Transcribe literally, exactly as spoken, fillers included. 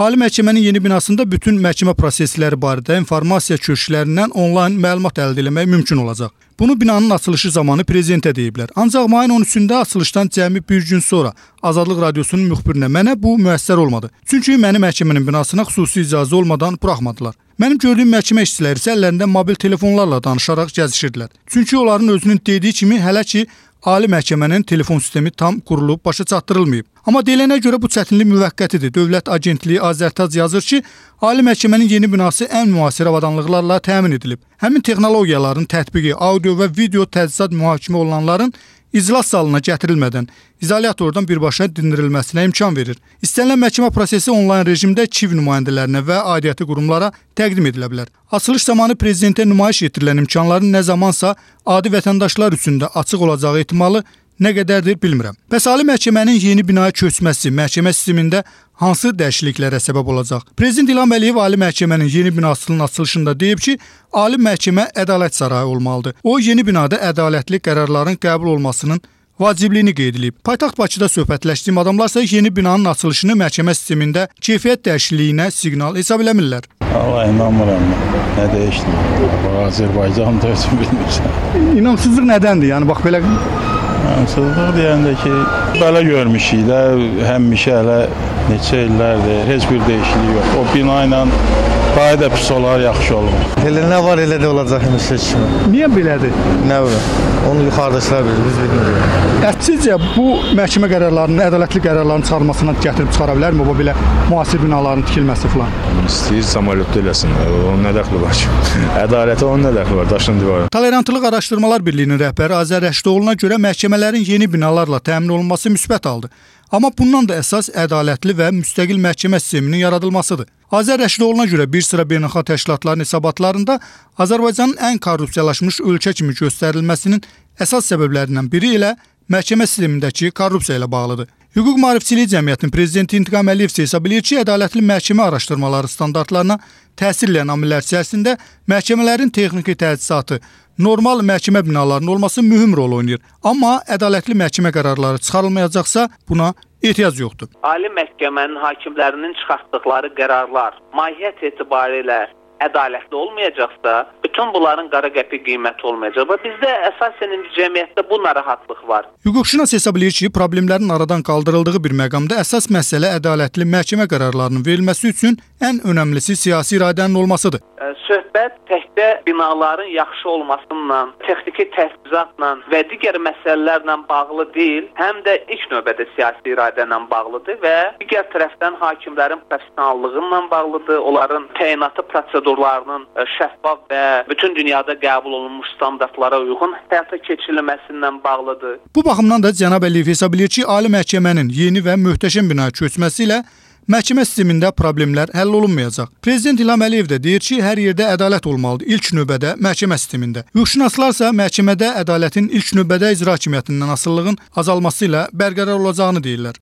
Ali Məhkəmənin yeni binasında bütün məhkəmə prosesləri barədə informasiya köşklərindən onlayn məlumat əldə etmək mümkün olacaq. Bunu binanın açılışı zamanı prezidentə deyiblər. Ancaq mayın on üçündə açılışdan cəmi bir gün sonra Azadlıq Radiosunun müxbirinə mənə bu müəssər olmadı. Çünki məni məhkəmənin binasına xüsusi icazə olmadan buraxmadılar. Mənim gördüyüm məhkəmə işçiləri isə əllərində mobil telefonlarla danışaraq gəzişirdilər. Çünki onların özünün dediyi kimi hələ ki Ali Məhkəmənin telefon sistemi tam qurulub, başa çatdırılmayıb. Amma deyilənə görə bu çətinlik müvəqqətidir. Dövlət Agentliyi Azərtac yazır ki, Ali Məhkəmənin yeni binası ən müasir avadanlıqlarla təmin edilib. Həmin texnologiyaların tətbiqi, audio və video təchizat mühakimə olunanların iclas salına gətirilmədən izolyatordan birbaşa dindirilməsinə imkan verir. İstənilən məhkəmə prosesi onlayn rejimdə KİV nümayəndələrinə və aidiyyəti qurumlara təqdim edilə bilər. Açılış zamanı prezidentə nümayiş etdirilən imkanların nə zamansa adi vətəndaşlar üçün də açıq olacağı ehtimalı nə qədərdir bilmirəm. Bəs Ali Məhkəmənin yeni binaya köçməsi məhkəmə sistemində hansı dəyişikliklərə səbəb olacaq? Prezident İlham Əliyev Ali Məhkəmənin yeni binasının açılışında deyib ki, Ali Məhkəmə ədalət sarayı olmalıdır. O, yeni binada ədalətli qərarların qəbul olmasının vacibliyini qeyd edib. Paytaxt Bakıda söhbətləşdiyim adamlar isə yeni binanın açılışını məhkəmə sistemində keyfiyyət dəyişikliyinə siqnal hesab eləmirlər. Allah inanmıram. Nə dəyişdi? Azərbaycanı da özüm bilmirsən. İnamsızlıq nədəndir? Yəni bax belə İnamsızlıq deyəndə ki, belə görmüşük də, həmişə hələ neçə illərdir, heç bir dəyişiklik yox. O bina ilə daha da pis olar, yaxşı olur. Elə nə var, elə də olacaq həmişə kimi. Niyə belədir? Nə bilir? Onu yuxarıdaşlar bilir, biz bilmirik. Sizcə bu məhkəmə qərarlarının, ədalətli qərarların çıxarmasına gətirib çıxara bilərmi? Bu belə müasir binaların tikilməsi falan. İstəyir samolyotda eləsin. Onun nə dəxli var ki? Ədalətə onun nə dəxli var? Daşın divarı. Tolerantlıq Araşdırmalar Birliyinin rəhbəri Azər Rəşidoğlu'na görə məhkəmələrin yeni binalarla təmin olunması müsbət aldı. Amma bundan da əsas ədalətli və müstəqil məhkəmə sisteminin yaradılmasıdır. Azər Rəşidoğlu'na görə bir sıra beynəlxalq təşkilatların hesabatlarında Azərbaycanın ən korrupsiyalaşmış ölkə kimi göstərilməsinin əsas səbəblərindən biri ilə məhkəmə sistemindəki korrupsiya ilə bağlıdır. Hüquq Maarifçiliyi Cəmiyyətinin prezidenti İntiqam Əliyev isə hesab edir ki, ədalətli məhkəmə araşdırmaları standartlarına təsir edən amillər içərisində məhkəmələrin texniki təchizatı, normal məhkəmə binalarının olması mühüm rol oynayır. Amma ədalətli məhkəmə qərarları çıxarılmayacaqsa buna ehtiyac yoxdur. Ali Məhkəmənin hakimlərinin çıxartdıqları qərarlar mahiyyət etibarilə ədalətli olmayacaqsa, bütün bunların qara qəpik qiyməti olmayacaq. Və bizdə əsasən indi cəmiyyətdə bu narahatlıq var. Hüquqşünas hesab edir ki, problemlərin aradan qaldırıldığı bir məqamda əsas məsələ ədalətli məhkəmə qərarlarının verilməsi üçün ən önəmlisi siyasi iradənin olmasıdır. Söhbət təkcə binaların yaxşı olmasından, texniki təchizatla və digər məsələlərlə bağlı deyil, həm də ilk növbədə siyasi iradə ilə bağlıdır və digər tərəfdən hakimlərin professionallığı ilə bağlıdır, onların təyinatı prosedurlarının şəffaf və bütün dünyada qəbul olunmuş standartlara uyğun həyata keçirilməsindən bağlıdır. Bu baxımdan da cənab Əliyev hesab edir ki, Ali Məhkəmənin yeni və möhtəşəm binaya köçməsi ilə məhkəmə sistemində problemlər həll olunmayacaq. Prezident İlham Əliyev də deyir ki, hər yerdə ədalət olmalıdır, ilk növbədə məhkəmə sistemində. Hüquqşünaslar isə məhkəmədə ədalətin ilk növbədə icra hakimiyyətindən asılılığın azalması ilə bərqərar olacağını deyirlər.